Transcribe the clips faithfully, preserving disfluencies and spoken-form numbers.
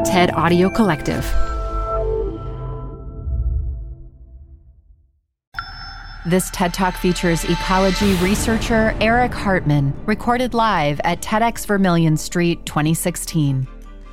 TED Audio Collective. This TED Talk features ecology researcher Eric Hartman, recorded live at TEDx Vermilion Street twenty sixteen.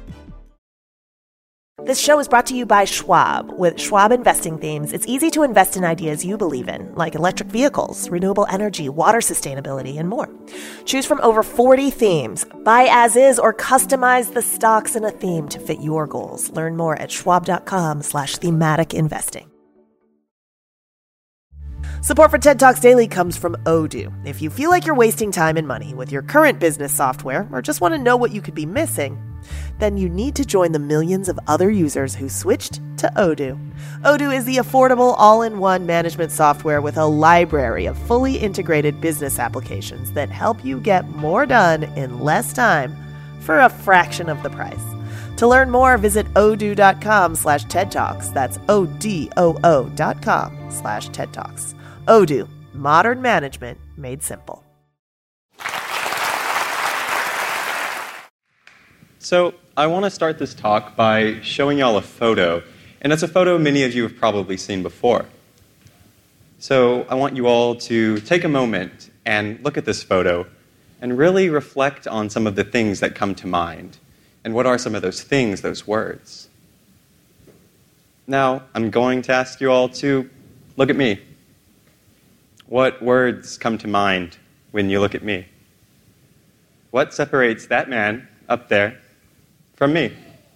This show is brought to you by Schwab. With Schwab investing themes, it's easy to invest in ideas you believe in, like electric vehicles, renewable energy, water sustainability, and more. Choose from over forty themes. Buy as is or customize the stocks in a theme to fit your goals. Learn more at schwab.com slash thematic investing. Support for TED Talks Daily comes from Odoo. If you feel like you're wasting time and money with your current business software or just want to know what you could be missing, then you need to join the millions of other users who switched to Odoo. Odoo is the affordable all-in-one management software with a library of fully integrated business applications that help you get more done in less time for a fraction of the price. To learn more, visit odoo.com slash TED Talks. That's O-D-O-O dot com slash TED Talks. Odoo, modern management made simple. So I want to start this talk by showing y'all a photo, and it's a photo many of you have probably seen before. So I want you all to take a moment and look at this photo and really reflect on some of the things that come to mind. And what are some of those things, those words? Now, I'm going to ask you all to look at me. What words come to mind when you look at me? What separates that man up there from me?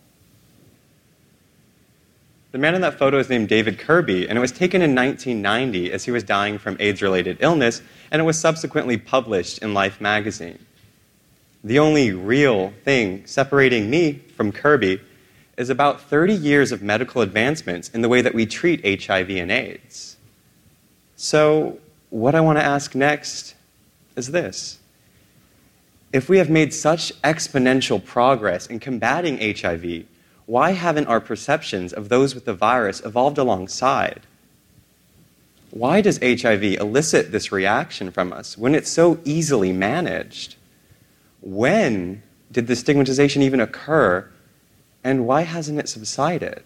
The man in that photo is named David Kirby, and it was taken in nineteen ninety as he was dying from AIDS-related illness, and it was subsequently published in Life magazine. The only real thing separating me from Kirby is about thirty years of medical advancements in the way that we treat H I V and AIDS. So, what I want to ask next is this. If we have made such exponential progress in combating H I V, why haven't our perceptions of those with the virus evolved alongside? Why does H I V elicit this reaction from us when it's so easily managed? When did the stigmatization even occur, and why hasn't it subsided?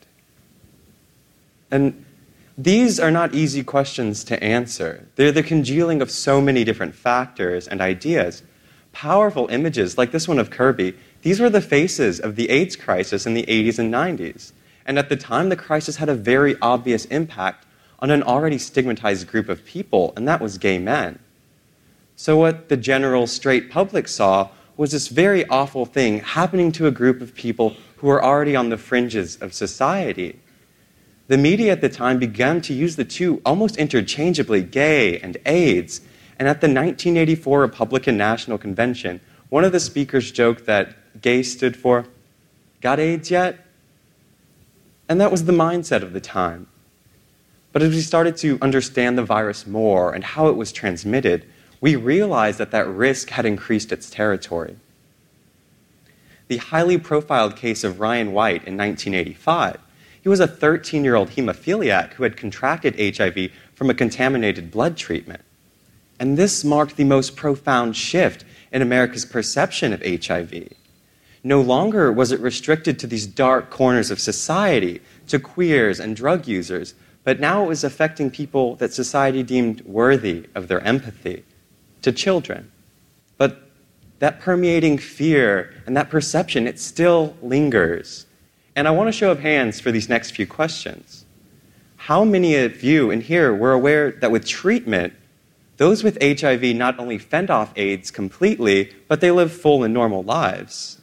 And these are not easy questions to answer. They're the congealing of so many different factors and ideas. Powerful images like this one of Kirby, these were the faces of the AIDS crisis in the eighties and nineties. And at the time, the crisis had a very obvious impact on an already stigmatized group of people, and that was gay men. So what the general straight public saw was this very awful thing happening to a group of people who were already on the fringes of society. The media at the time began to use the two almost interchangeably, gay and AIDS. And at the nineteen eighty-four Republican National Convention, one of the speakers joked that gay stood for, "Got AIDS yet?" And that was the mindset of the time. But as we started to understand the virus more and how it was transmitted, we realized that that risk had increased its territory. The highly profiled case of Ryan White in nineteen eighty-five, he was a thirteen-year-old hemophiliac who had contracted H I V from a contaminated blood treatment. And this marked the most profound shift in America's perception of H I V. No longer was it restricted to these dark corners of society, to queers and drug users, but now it was affecting people that society deemed worthy of their empathy, to children. But that permeating fear and that perception, it still lingers. And I want a show of hands for these next few questions. How many of you in here were aware that with treatment, those with H I V not only fend off AIDS completely, but they live full and normal lives?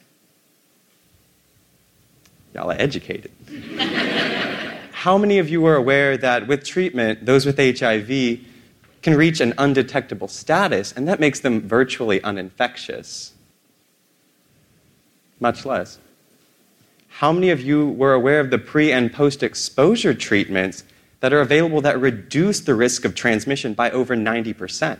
Y'all are educated. How many of you were aware that with treatment, those with H I V can reach an undetectable status, and that makes them virtually uninfectious? Much less. How many of you were aware of the pre- and post-exposure treatments that are available that reduce the risk of transmission by over ninety percent?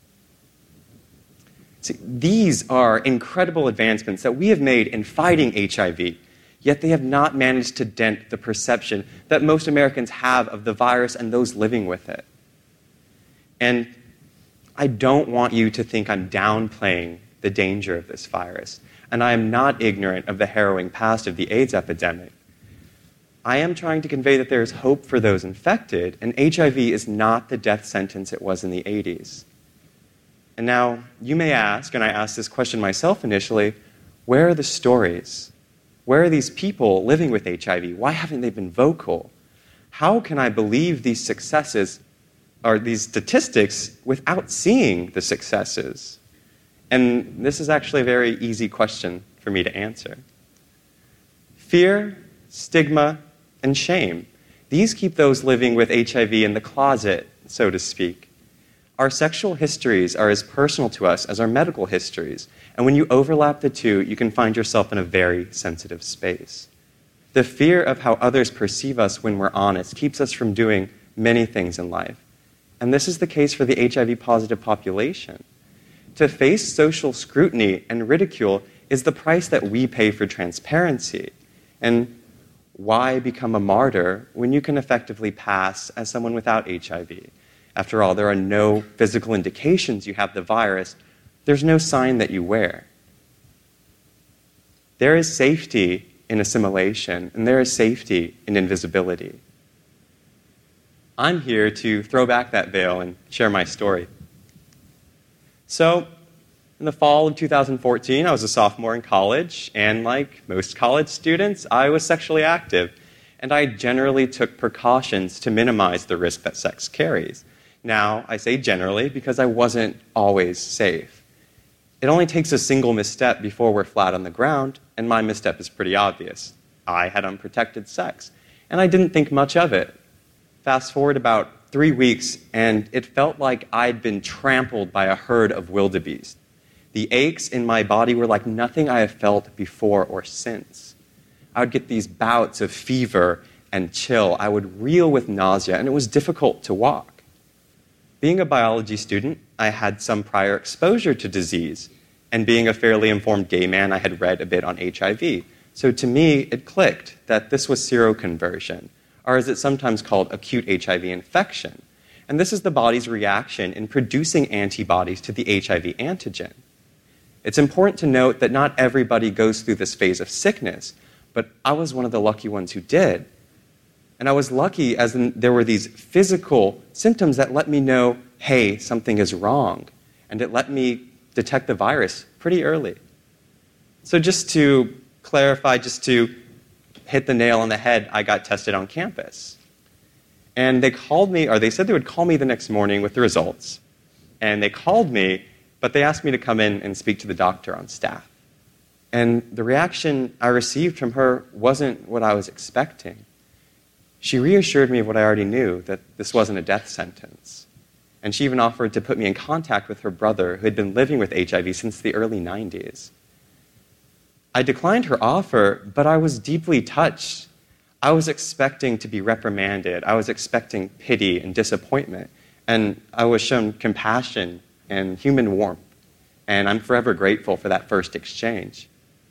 See, these are incredible advancements that we have made in fighting H I V, yet they have not managed to dent the perception that most Americans have of the virus and those living with it. And I don't want you to think I'm downplaying the danger of this virus. and I am not ignorant of the harrowing past of the AIDS epidemic. I am trying to convey that there is hope for those infected, and H I V is not the death sentence it was in the eighties. And now, you may ask, and I asked this question myself initially, where are the stories? Where are these people living with H I V? Why haven't they been vocal? How can I believe these successes or these statistics without seeing the successes? And this is actually a very easy question for me to answer. Fear, stigma, and shame. These keep those living with H I V in the closet, so to speak. Our sexual histories are as personal to us as our medical histories, and when you overlap the two, you can find yourself in a very sensitive space. The fear of how others perceive us when we're honest keeps us from doing many things in life. And this is the case for the H I V-positive population. To face social scrutiny and ridicule is the price that we pay for transparency. And why become a martyr when you can effectively pass as someone without H I V? After all, there are no physical indications you have the virus. There's no sign that you wear. There is safety in assimilation, and there is safety in invisibility. I'm here to throw back that veil and share my story. So, in the fall of two thousand fourteen, I was a sophomore in college, and like most college students, I was sexually active, and I generally took precautions to minimize the risk that sex carries. Now, I say generally because I wasn't always safe. It only takes a single misstep before we're flat on the ground, and my misstep is pretty obvious. I had unprotected sex, and I didn't think much of it. Fast forward about three weeks, and it felt like I'd been trampled by a herd of wildebeest. The aches in my body were like nothing I have felt before or since. I would get these bouts of fever and chill. I would reel with nausea, and it was difficult to walk. Being a biology student, I had some prior exposure to disease, and being a fairly informed gay man, I had read a bit on H I V. So to me, it clicked that this was seroconversion, or as it's sometimes called, acute H I V infection. And this is the body's reaction in producing antibodies to the H I V antigen. It's important to note that not everybody goes through this phase of sickness, but I was one of the lucky ones who did. And I was lucky as in there were these physical symptoms that let me know, hey, something is wrong. And it let me detect the virus pretty early. So just to clarify, just to hit the nail on the head, I got tested on campus. And they called me, or they said they would call me the next morning with the results. And they called me, but they asked me to come in and speak to the doctor on staff. And the reaction I received from her wasn't what I was expecting. She reassured me of what I already knew, that this wasn't a death sentence. And she even offered to put me in contact with her brother, who had been living with H I V since the early nineties. I declined her offer, but I was deeply touched. I was expecting to be reprimanded. I was expecting pity and disappointment. And I was shown compassion and human warmth. And I'm forever grateful for that first exchange.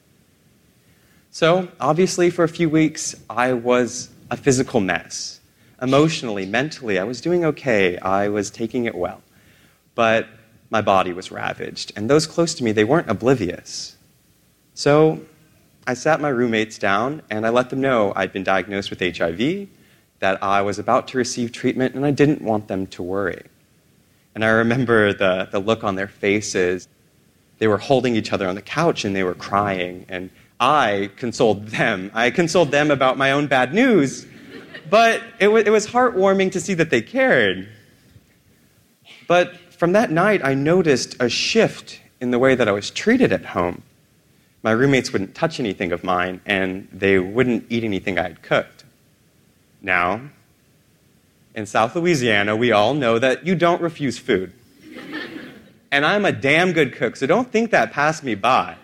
So, obviously, for a few weeks, I was a physical mess. Emotionally, mentally, I was doing okay. I was taking it well. But my body was ravaged, and those close to me, they weren't oblivious. So I sat my roommates down, and I let them know I'd been diagnosed with H I V, that I was about to receive treatment, and I didn't want them to worry. And I remember the, the look on their faces. They were holding each other on the couch, and they were crying, and I consoled them. I consoled them about my own bad news, but it, w- it was heartwarming to see that they cared. But from that night, I noticed a shift in the way that I was treated at home. My roommates wouldn't touch anything of mine, and they wouldn't eat anything I had cooked. Now, in South Louisiana, we all know that you don't refuse food. And I'm a damn good cook, so don't think that passed me by.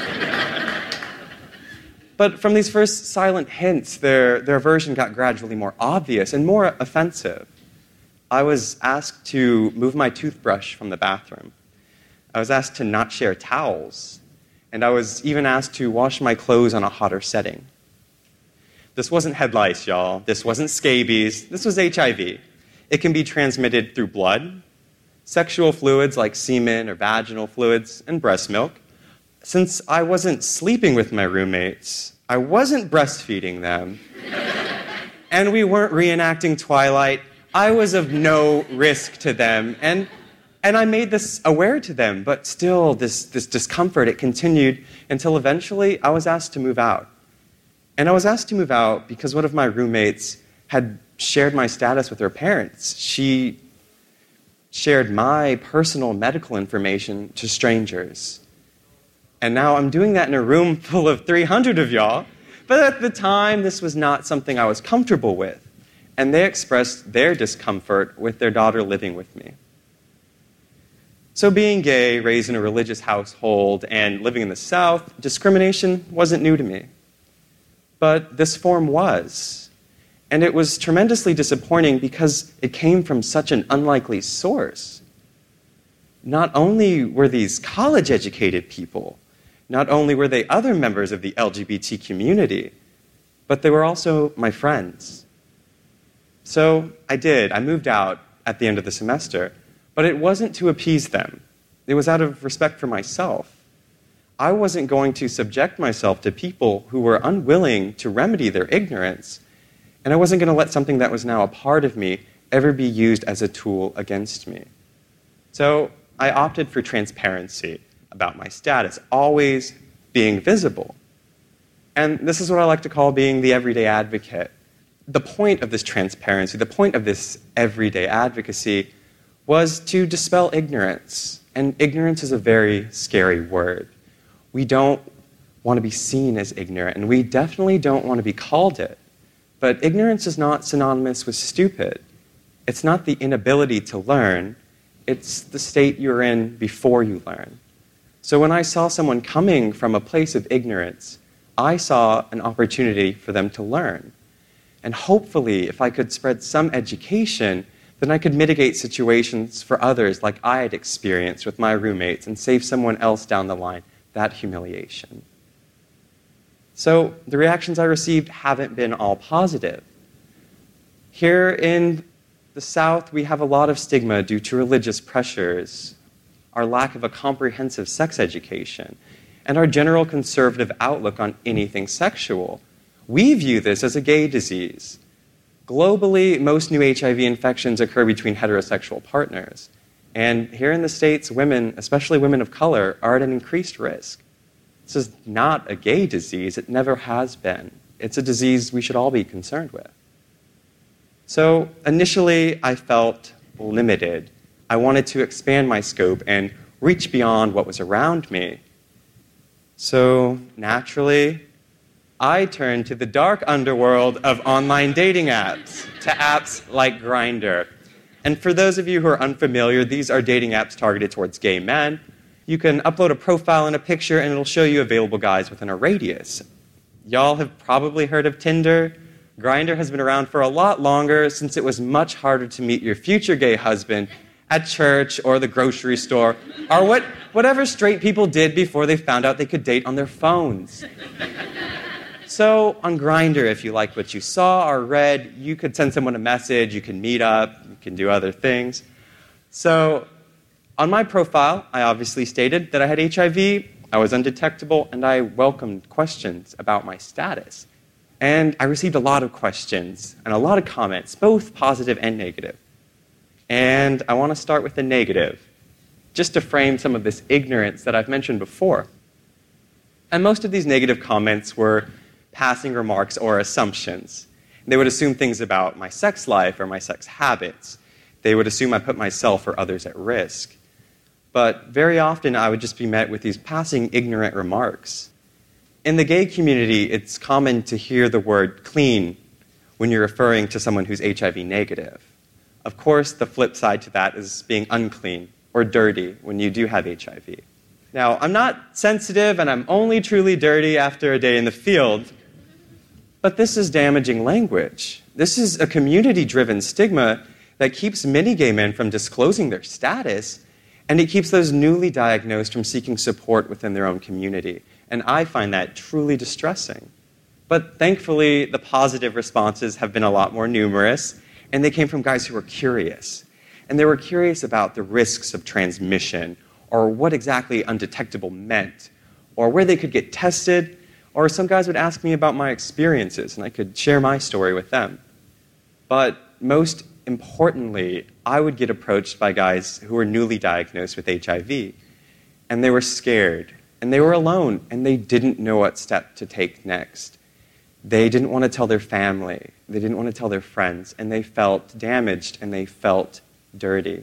But from these first silent hints, their, their aversion got gradually more obvious and more offensive. I was asked to move my toothbrush from the bathroom. I was asked to not share towels. And I was even asked to wash my clothes on a hotter setting. This wasn't head lice, y'all. This wasn't scabies. This was H I V. It can be transmitted through blood, sexual fluids like semen or vaginal fluids, and breast milk, since I wasn't sleeping with my roommates, I wasn't breastfeeding them, and we weren't reenacting Twilight, I was of no risk to them. And, and I made this aware to them, but still, this, this discomfort, it continued until eventually I was asked to move out. And I was asked to move out because one of my roommates had shared my status with her parents. She shared my personal medical information to strangers. And now I'm doing that in a room full of three hundred of y'all. But at the time, this was not something I was comfortable with. And they expressed their discomfort with their daughter living with me. So being gay, raised in a religious household, and living in the South, discrimination wasn't new to me. But this form was. And it was tremendously disappointing because it came from such an unlikely source. Not only were these college-educated people, not only were they other members of the L G B T community, but they were also my friends. So I did. I moved out at the end of the semester, but it wasn't to appease them. It was out of respect for myself. I wasn't going to subject myself to people who were unwilling to remedy their ignorance, and I wasn't going to let something that was now a part of me ever be used as a tool against me. So I opted for transparency about my status, always being visible. And this is what I like to call being the everyday advocate. The point of this transparency, the point of this everyday advocacy, was to dispel ignorance. And ignorance is a very scary word. We don't want to be seen as ignorant, and we definitely don't want to be called it. But ignorance is not synonymous with stupid. It's not the inability to learn. It's the state you're in before you learn. So when I saw someone coming from a place of ignorance, I saw an opportunity for them to learn. And hopefully, if I could spread some education, then I could mitigate situations for others like I had experienced with my roommates and save someone else down the line that humiliation. So the reactions I received haven't been all positive. Here in the South, we have a lot of stigma due to religious pressures, our lack of a comprehensive sex education, and our general conservative outlook on anything sexual. We view this as a gay disease. Globally, most new H I V infections occur between heterosexual partners. And here in the States, women, especially women of color, are at an increased risk. This is not a gay disease. It never has been. It's a disease we should all be concerned with. So initially, I felt limited. I wanted to expand my scope and reach beyond what was around me. So naturally, I turned to the dark underworld of online dating apps, to apps like Grindr. And for those of you who are unfamiliar, these are dating apps targeted towards gay men. You can upload a profile and a picture, and it'll show you available guys within a radius. Y'all have probably heard of Tinder. Grindr has been around for a lot longer, since it was much harder to meet your future gay husband at church or the grocery store, or what, whatever straight people did before they found out they could date on their phones. So on Grindr, if you liked what you saw or read, you could send someone a message, you can meet up, you can do other things. So on my profile, I obviously stated that I had H I V, I was undetectable, and I welcomed questions about my status. And I received a lot of questions and a lot of comments, both positive and negative. And I want to start with the negative, just to frame some of this ignorance that I've mentioned before. And most of these negative comments were passing remarks or assumptions. They would assume things about my sex life or my sex habits. They would assume I put myself or others at risk. But very often I would just be met with these passing ignorant remarks. In the gay community, it's common to hear the word clean when you're referring to someone who's H I V negative. Of course, the flip side to that is being unclean or dirty when you do have H I V. Now, I'm not sensitive, and I'm only truly dirty after a day in the field, but this is damaging language. This is a community-driven stigma that keeps many gay men from disclosing their status, and it keeps those newly diagnosed from seeking support within their own community. And I find that truly distressing. But thankfully, the positive responses have been a lot more numerous, and they came from guys who were curious. And they were curious about the risks of transmission, or what exactly undetectable meant, or where they could get tested, or some guys would ask me about my experiences, and I could share my story with them. But most importantly, I would get approached by guys who were newly diagnosed with H I V, and they were scared, and they were alone, and they didn't know what step to take next. They didn't want to tell their family, they didn't want to tell their friends, and they felt damaged, and they felt dirty.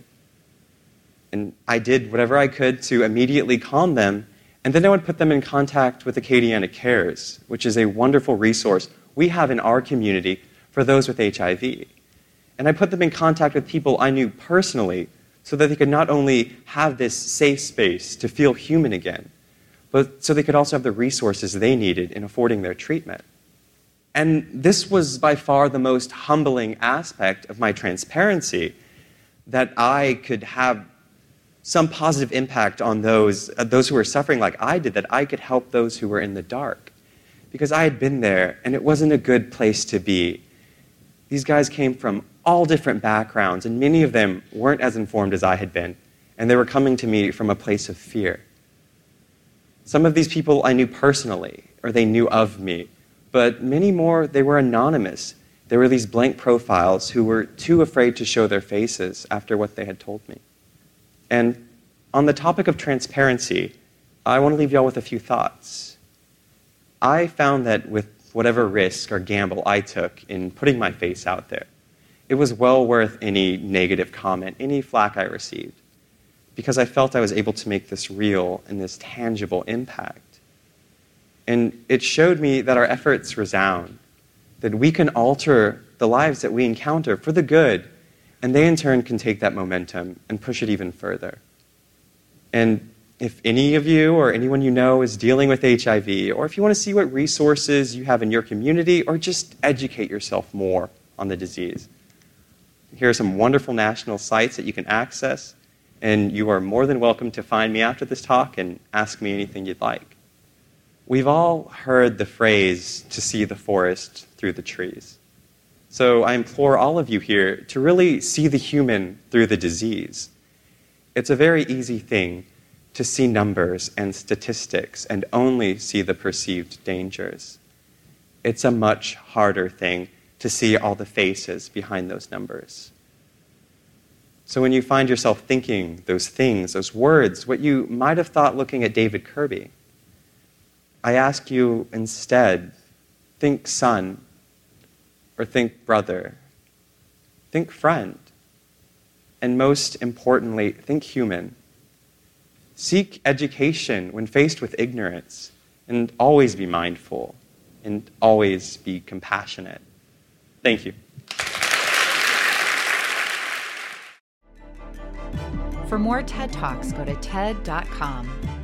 And I did whatever I could to immediately calm them, and then I would put them in contact with Acadiana Cares, which is a wonderful resource we have in our community for those with H I V. And I put them in contact with people I knew personally so that they could not only have this safe space to feel human again, but so they could also have the resources they needed in affording their treatment. And this was by far the most humbling aspect of my transparency, that I could have some positive impact on those, uh, those who were suffering like I did, that I could help those who were in the dark. Because I had been there, and it wasn't a good place to be. These guys came from all different backgrounds, and many of them weren't as informed as I had been, and they were coming to me from a place of fear. Some of these people I knew personally, or they knew of me, but many more, they were anonymous. There were these blank profiles who were too afraid to show their faces after what they had told me. And on the topic of transparency, I want to leave y'all with a few thoughts. I found that with whatever risk or gamble I took in putting my face out there, it was well worth any negative comment, any flack I received, because I felt I was able to make this real and this tangible impact. And it showed me that our efforts resound, that we can alter the lives that we encounter for the good, and they in turn can take that momentum and push it even further. And if any of you or anyone you know is dealing with H I V, or if you want to see what resources you have in your community, or just educate yourself more on the disease, here are some wonderful national sites that you can access, and you are more than welcome to find me after this talk and ask me anything you'd like. We've all heard the phrase, to see the forest through the trees. So I implore all of you here to really see the human through the disease. It's a very easy thing to see numbers and statistics and only see the perceived dangers. It's a much harder thing to see all the faces behind those numbers. So when you find yourself thinking those things, those words, what you might have thought looking at David Kirby, I ask you instead, think son, or think brother, think friend, and most importantly, think human. Seek education when faced with ignorance, and always be mindful, and always be compassionate. Thank you. For more TED Talks, go to T E D dot com.